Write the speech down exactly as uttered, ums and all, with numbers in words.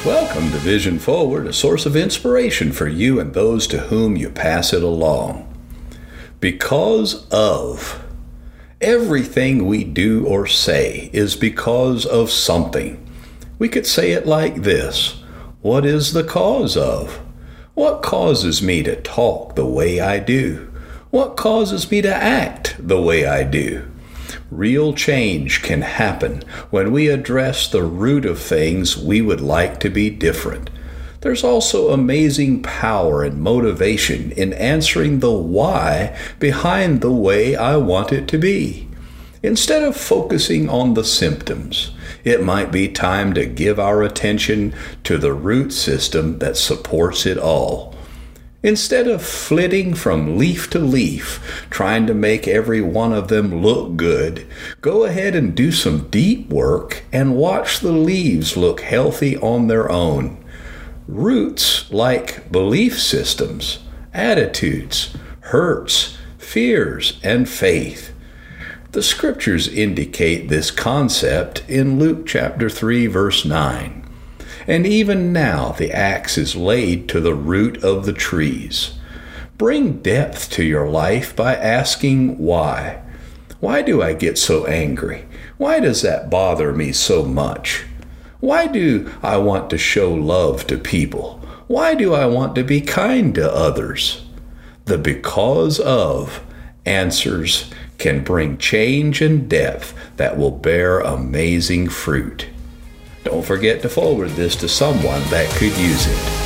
Welcome to Vision Forward, a source of inspiration for you and those to whom you pass it along. Because of. Everything we do or say is because of something. We could say it like this: what is the cause of? What causes me to talk the way I do? What causes me to act the way I do? Real change can happen when we address the root of things we would like to be different. There's also amazing power and motivation in answering the why behind the way I want it to be. Instead of focusing on the symptoms, it might be time to give our attention to the root system that supports it all. Instead of flitting from leaf to leaf, trying to make every one of them look good, go ahead and do some deep work and watch the leaves look healthy on their own. Roots, like belief systems, attitudes, hurts, fears, and faith. The scriptures indicate this concept in Luke chapter three, verse nine. And even now the axe is laid to the root of the trees. Bring depth to your life by asking why. Why do I get so angry? Why does that bother me so much? Why do I want to show love to people? Why do I want to be kind to others? The because of answers can bring change and depth that will bear amazing fruit. Don't forget to forward this to someone that could use it.